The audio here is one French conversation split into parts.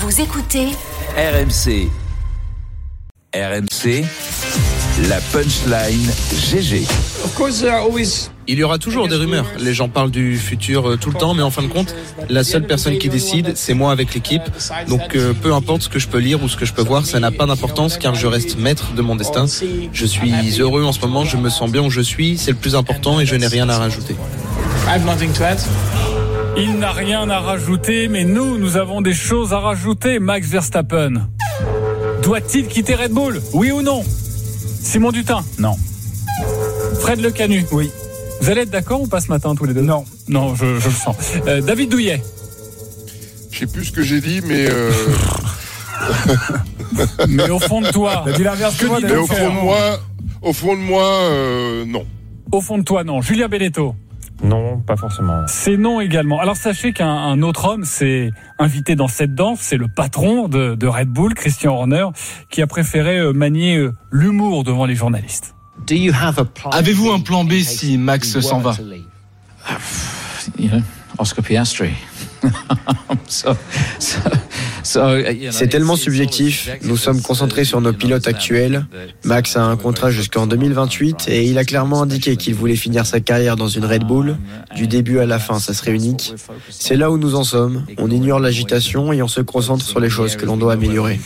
Vous écoutez RMC. RMC, la punchline GG. Il y aura toujours des rumeurs. Les gens parlent du futur tout le temps, mais en fin de compte, la seule personne qui décide, c'est moi avec l'équipe. Donc peu importe ce que je peux lire ou ce que je peux voir, ça n'a pas d'importance car je reste maître de mon destin. Je suis heureux en ce moment, je me sens bien où je suis, c'est le plus important et je n'ai rien à rajouter. Il n'a rien à rajouter, mais nous avons des choses à rajouter. Max Verstappen doit-il quitter Red Bull ? Oui ou non ? Simon Dutin ? Non. Fred Lecanu ? Oui. Vous allez être d'accord ou pas ce matin tous les deux ? Non. Non, je le sens. David Douillet ? Je sais plus ce que j'ai dit, mais Mais au fond de toi, dit l'inverse que moi. mais au fond de moi, non. Au fond de toi, non. Julien Belletto ? Non, pas forcément. C'est non également. Alors sachez qu'un autre homme s'est invité dans cette danse, c'est le patron de Red Bull, Christian Horner, qui a préféré manier l'humour devant les journalistes. Avez-vous un plan B si Max s'en va ? Oscar Piastri. C'est tellement subjectif. Nous sommes concentrés sur nos pilotes actuels. Max a un contrat jusqu'en 2028 et il a clairement indiqué qu'il voulait finir sa carrière dans une Red Bull. Du début à la fin, ça serait unique. C'est là où nous en sommes. On ignore l'agitation et on se concentre sur les choses que l'on doit améliorer.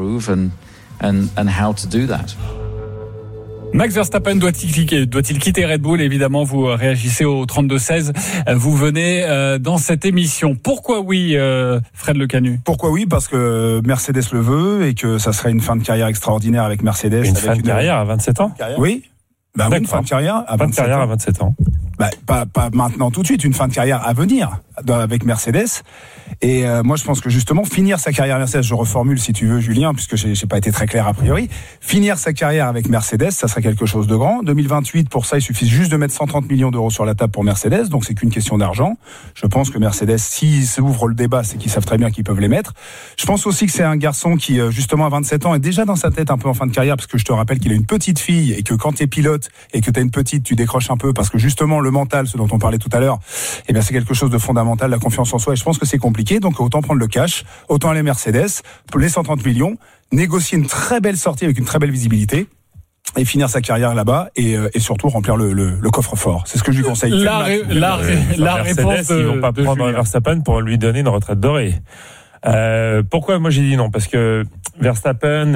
Max Verstappen doit-il quitter Red Bull ? Évidemment, vous réagissez au 32-16. Vous venez dans cette émission. Pourquoi oui, Fred Lecanu ? Pourquoi oui ? Parce que Mercedes le veut et que ça serait une fin de carrière extraordinaire avec Mercedes. Une fin de carrière à 27 ans ? Oui. Oui, une fin de carrière à 27 ans. Pas maintenant tout de suite, une fin de carrière à venir avec Mercedes. Et moi, je pense que justement, finir sa carrière Mercedes, je reformule si tu veux, Julien, puisque j'ai pas été très clair a priori, finir sa carrière avec Mercedes, ça serait quelque chose de grand. 2028, pour ça, il suffit juste de mettre 130 millions d'euros sur la table pour Mercedes, donc c'est qu'une question d'argent. Je pense que Mercedes, s'ils ouvrent le débat, c'est qu'ils savent très bien qu'ils peuvent les mettre. Je pense aussi que c'est un garçon qui, justement, à 27 ans, est déjà dans sa tête un peu en fin de carrière, parce que je te rappelle qu'il a une petite fille, et que quand t'es pilote, et que t'as une petite, tu décroches un peu, parce que justement, le mental, ce dont on parlait tout à l'heure, eh bien, c'est quelque chose de fondamental, la confiance en soi, et je pense que c'est compliqué, donc autant prendre le cash, autant aller Mercedes, pour les 130 millions, négocier une très belle sortie avec une très belle visibilité, et finir sa carrière là-bas, et surtout remplir le coffre-fort. C'est ce que je lui conseille. La réponse ils vont pas prendre Verstappen pour lui donner une retraite dorée. Pourquoi moi j'ai dit non ? Parce que Verstappen,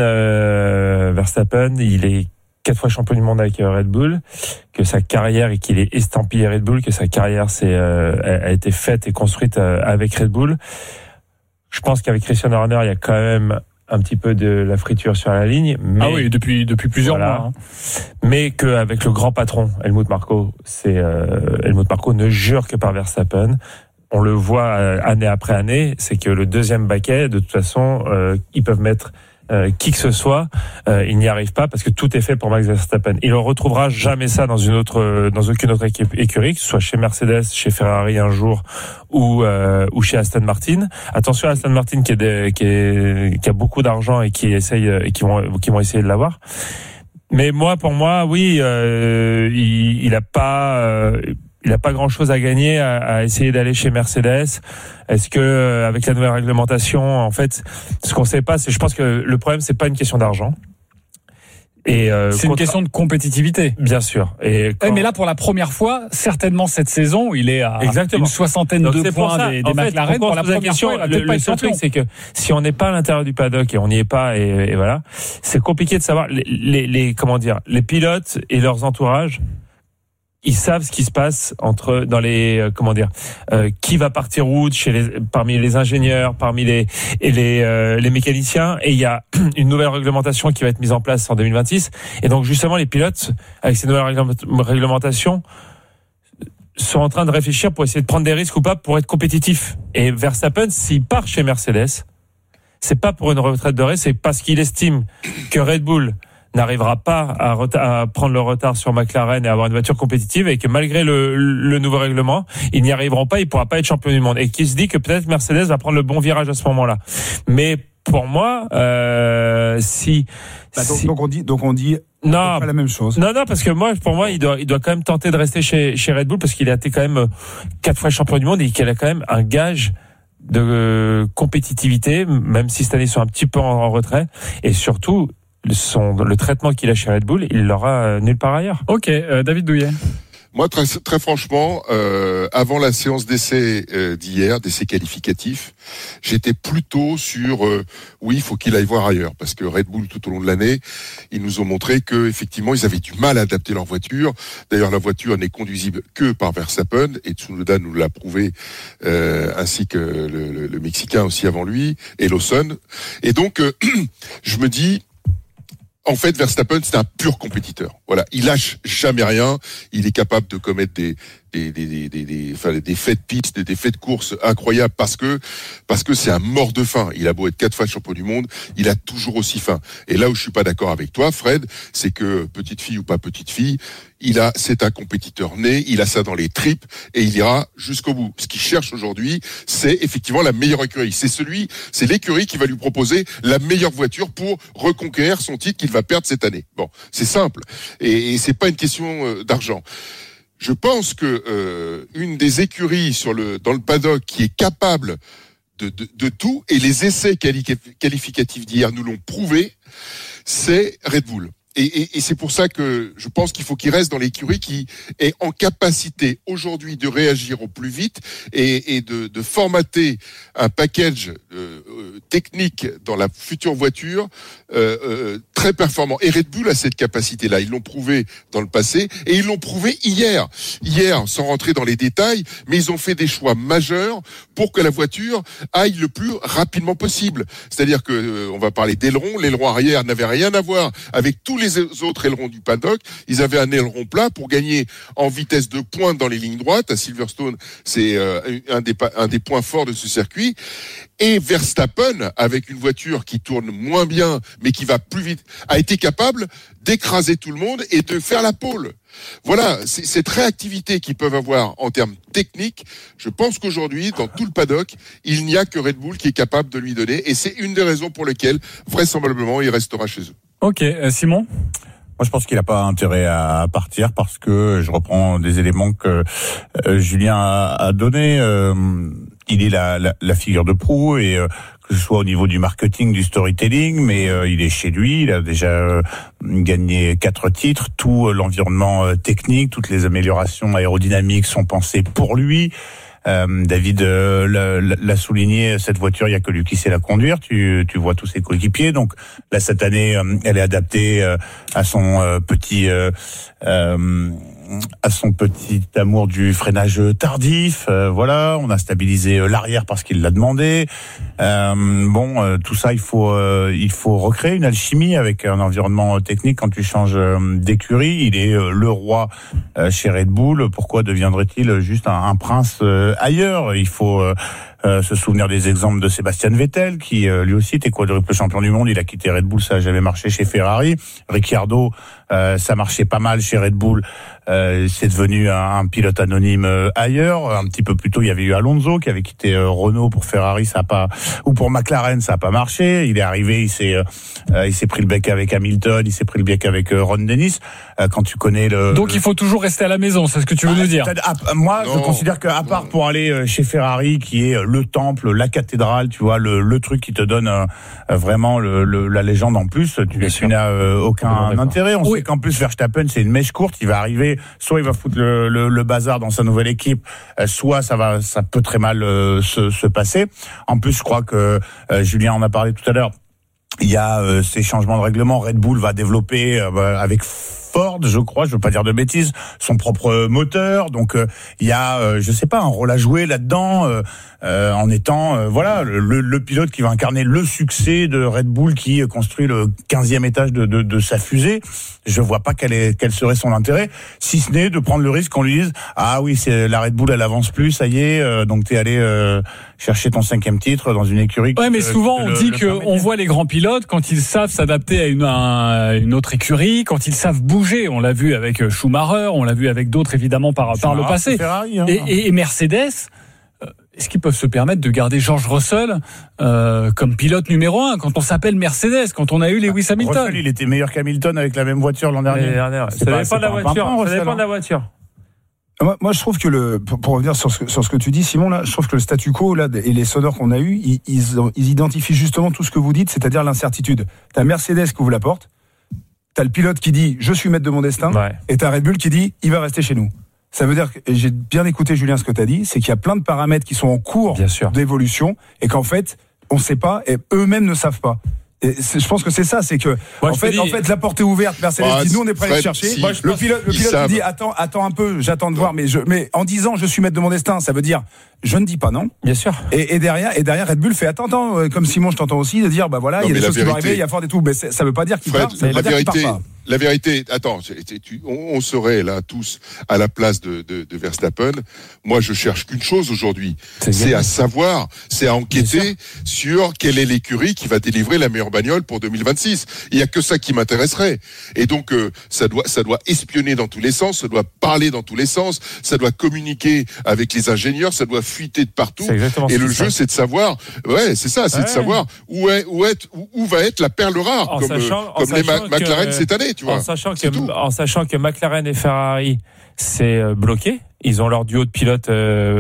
il est 4 fois champion du monde avec Red Bull, que sa carrière et qu'il est estampillé Red Bull, que sa carrière a été faite et construite avec Red Bull. Je pense qu'avec Christian Horner, il y a quand même un petit peu de la friture sur la ligne. Mais, ah oui, depuis plusieurs mois. Hein. Mais qu'avec le grand patron, Helmut Marko, Helmut Marko ne jure que par Verstappen. On le voit année après année, c'est que le deuxième baquet, de toute façon, ils peuvent mettre qui que ce soit, il n'y arrive pas parce que tout est fait pour Max Verstappen. Il ne retrouvera jamais ça dans aucune autre écurie, que ce soit chez Mercedes, chez Ferrari un jour ou chez Aston Martin. Attention à Aston Martin qui a beaucoup d'argent et qui vont essayer de l'avoir. Mais pour moi, oui, il a pas grand-chose à gagner à essayer d'aller chez Mercedes. Est-ce que avec la nouvelle réglementation, en fait, ce qu'on sait pas, je pense que le problème c'est pas une question d'argent. Et c'est une question de compétitivité. Bien sûr. Mais là, pour la première fois, certainement cette saison, il est à une soixantaine de points des McLaren. Pour la première fois, le seul truc, c'est que si on n'est pas à l'intérieur du paddock et on n'y est pas, et voilà, c'est compliqué de savoir les pilotes et leurs entourages. Ils savent ce qui se passe qui va partir où parmi les ingénieurs, parmi les mécaniciens, et il y a une nouvelle réglementation qui va être mise en place en 2026. Et donc justement les pilotes avec ces nouvelles réglementations sont en train de réfléchir pour essayer de prendre des risques ou pas pour être compétitifs. Et Verstappen, s'il part chez Mercedes, c'est pas pour une retraite dorée, c'est parce qu'il estime que Red Bull n'arrivera pas à prendre le retard sur McLaren et avoir une voiture compétitive, et que malgré le nouveau règlement, ils n'y arriveront pas, il pourra pas être champion du monde, et qui se dit que peut-être Mercedes va prendre le bon virage à ce moment-là. Mais pour moi, donc on dit non, pas la même chose. Non, parce que pour moi, il doit quand même tenter de rester chez Red Bull, parce qu'il a été quand même 4 fois champion du monde et qu'il a quand même un gage de compétitivité, même si cette année ils sont un petit peu en retrait, et surtout le traitement qu'il a chez Red Bull, il l'aura nulle part ailleurs. Ok, David Douillet. Moi, très franchement, avant la séance d'essai d'hier, d'essai qualificatif, j'étais plutôt sur oui, il faut qu'il aille voir ailleurs, parce que Red Bull, tout au long de l'année, ils nous ont montré que effectivement, ils avaient du mal à adapter leur voiture. D'ailleurs, la voiture n'est conduisible que par Verstappen, et Tsunoda nous l'a prouvé, ainsi que le Mexicain aussi avant lui, et Lawson. Et donc, je me dis. En fait, Verstappen, c'est un pur compétiteur. Voilà, il lâche jamais rien. Il est capable de commettre des faits de piste, des faits de course incroyables parce que c'est un mort de faim. Il a beau être 4 fois champion du monde, il a toujours aussi faim. Et là où je suis pas d'accord avec toi, Fred, c'est que petite fille ou pas petite fille, c'est un compétiteur né, il a ça dans les tripes et il ira jusqu'au bout. Ce qu'il cherche aujourd'hui, c'est effectivement la meilleure écurie. C'est l'écurie qui va lui proposer la meilleure voiture pour reconquérir son titre qu'il va perdre cette année. Bon, c'est simple. Et c'est pas une question d'argent. Je pense que une des écuries dans le paddock qui est capable de tout, et les essais qualificatifs d'hier nous l'ont prouvé, c'est Red Bull. Et c'est pour ça que je pense qu'il faut qu'il reste dans l'écurie qui est en capacité aujourd'hui de réagir au plus vite et de formater un package technique dans la future voiture très performant. Et Red Bull a cette capacité-là. Ils l'ont prouvé dans le passé et ils l'ont prouvé hier. Hier, sans rentrer dans les détails, mais ils ont fait des choix majeurs pour que la voiture aille le plus rapidement possible. C'est-à-dire que on va parler d'aileron. L'aileron arrière n'avait rien à voir avec tous les autres ailerons du paddock. Ils avaient un aileron plat pour gagner en vitesse de pointe dans les lignes droites. À Silverstone, c'est un des points forts de ce circuit. Et Verstappen, avec une voiture qui tourne moins bien, mais qui va plus vite, a été capable d'écraser tout le monde et de faire la pole. Voilà, cette réactivité qu'ils peuvent avoir en termes techniques, je pense qu'aujourd'hui, dans tout le paddock, il n'y a que Red Bull qui est capable de lui donner. Et c'est une des raisons pour lesquelles, vraisemblablement, il restera chez eux. Ok, Simon ? Moi, je pense qu'il n'a pas intérêt à partir parce que je reprends des éléments que Julien a donnés. Il est la figure de proue et que ce soit au niveau du marketing, du storytelling, mais il est chez lui. Il a déjà gagné 4 titres. Tout l'environnement technique, toutes les améliorations aérodynamiques sont pensées pour lui. David l'a souligné, cette voiture, il y a que lui qui sait la conduire. Tu vois tous ses coéquipiers. Donc là, cette année, elle est adaptée à son petit amour du freinage tardif. Voilà, on a stabilisé l'arrière parce qu'il l'a demandé. Tout ça, il faut recréer une alchimie avec un environnement technique. Quand tu changes d'écurie, il est le roi chez Red Bull. Pourquoi deviendrait-il juste un prince ailleurs? Il faut se souvenir des exemples de Sébastien Vettel, qui lui aussi était quadruple champion du monde. Il a quitté Red Bull, ça n'a jamais marché chez Ferrari. Ricciardo, ça marchait pas mal chez Red Bull. C'est devenu un pilote anonyme ailleurs. Un petit peu plus tôt, il y avait eu Alonso qui avait quitté Renault pour Ferrari, ça a pas, ou pour McLaren, ça a pas marché. Il est arrivé, il s'est pris le bec avec Hamilton, il s'est pris le bec avec Ron Dennis. Quand tu connais donc il faut toujours rester à la maison, c'est ce que tu veux nous dire? Moi, je considère qu'à part pour aller chez Ferrari, qui est le temple, la cathédrale, tu vois, le truc qui te donne vraiment la légende en plus, tu n'as aucun intérêt. On sait qu'en plus Verstappen, c'est une mèche courte, il va arriver, soit il va foutre le bazar dans sa nouvelle équipe, soit ça peut très mal se passer. En plus, je crois que Julien en a parlé tout à l'heure, il y a ces changements de règlement. Red Bull va développer avec Ford, je crois, je veux pas dire de bêtises, son propre moteur. Donc il y a, je sais pas, un rôle à jouer là-dedans, en étant le pilote qui va incarner le succès de Red Bull, qui construit le 15e étage de sa fusée. Je vois pas quel serait son intérêt, si ce n'est de prendre le risque qu'on lui dise ah oui, c'est la Red Bull, elle avance plus, ça y est, donc t'es allé chercher ton 5e titre dans une écurie. Ouais, mais souvent on dit que on voit les grands pilotes quand ils savent s'adapter à une autre écurie, quand ils savent bouger. On l'a vu avec Schumacher, on l'a vu avec d'autres évidemment par le passé. Ferrari, et Mercedes, est-ce qu'ils peuvent se permettre de garder George Russell comme pilote numéro 1 quand on s'appelle Mercedes, quand on a eu Lewis Hamilton? Russell, il était meilleur qu'Hamilton avec la même voiture l'an dernier. Ça dépend de la voiture. Moi, je trouve que pour revenir sur ce que tu dis, Simon, là, je trouve que le statu quo là et les sonneurs qu'on a eus, ils identifient justement tout ce que vous dites, c'est-à-dire l'incertitude. T'as Mercedes qui ouvre la porte, t'as le pilote qui dit je suis maître de mon destin, et t'as Red Bull qui dit il va rester chez nous. Ça veut dire que j'ai bien écouté Julien ce que t'as dit, c'est qu'il y a plein de paramètres qui sont en cours d'évolution et qu'en fait on ne sait pas et eux-mêmes ne savent pas. Et je pense que c'est ça, c'est que en fait la porte est ouverte. Mercedes dit nous on est prêt à les chercher. Le pilote dit attends un peu, j'attends de voir, mais en disant je suis maître de mon destin, ça veut dire je ne dis pas non. Bien sûr. Et derrière Red Bull fait attends, comme Simon je t'entends aussi de dire bah voilà il y a des choses qui vont arriver, il y a fort et tout, mais ça veut pas dire qu'il part. La vérité, attends, on serait là tous à la place de Verstappen. Moi, je cherche qu'une chose aujourd'hui, c'est à enquêter sur quelle est l'écurie qui va délivrer la meilleure bagnole pour 2026. Il y a que ça qui m'intéresserait. Et donc, ça doit espionner dans tous les sens, ça doit parler dans tous les sens, ça doit communiquer avec les ingénieurs, ça doit fuiter de partout. Et le jeu, c'est de savoir, c'est de savoir où va être la perle rare, comme les McLaren cette année. En sachant que McLaren et Ferrari c'est bloqué, ils ont leur duo de pilotes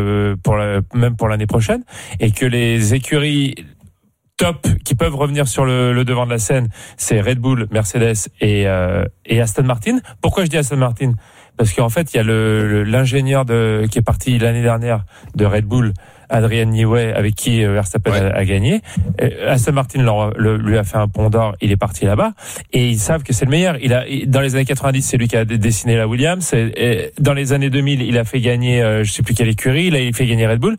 même pour l'année prochaine, et que les écuries top qui peuvent revenir sur le devant de la scène, c'est Red Bull, Mercedes et Aston Martin. Pourquoi je dis Aston Martin ? Parce qu'en fait, il y a l'ingénieur qui est parti l'année dernière de Red Bull, Adrian Newey, avec qui Verstappen a gagné. Aston Martin lui a fait un pont d'or, il est parti là-bas, et ils savent que c'est le meilleur. Dans les années 90, c'est lui qui a dessiné la Williams. Dans les années 2000, il a fait gagner, je sais plus quelle écurie, il fait gagner Red Bull.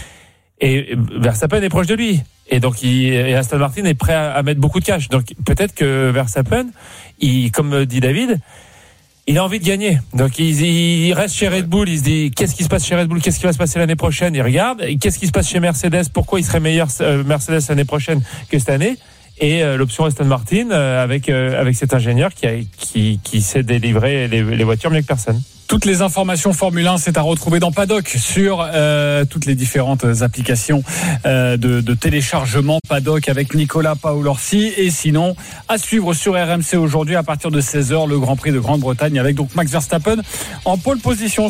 Et Verstappen est proche de lui. Et donc, Aston Martin est prêt à mettre beaucoup de cash. Donc, peut-être que Verstappen, comme dit David, il a envie de gagner. Donc, il reste chez Red Bull. Il se dit, qu'est-ce qui se passe chez Red Bull? Qu'est-ce qui va se passer l'année prochaine? Il regarde. Et qu'est-ce qui se passe chez Mercedes? Pourquoi il serait meilleur Mercedes l'année prochaine que cette année? Et l'option Aston Martin avec cet ingénieur qui sait délivrer les voitures mieux que personne. Toutes les informations Formule 1, c'est à retrouver dans Paddock sur toutes les différentes applications de téléchargement Paddock avec Nicolas Paolorsi, et sinon à suivre sur RMC aujourd'hui à partir de 16h le Grand Prix de Grande-Bretagne avec donc Max Verstappen en pole position.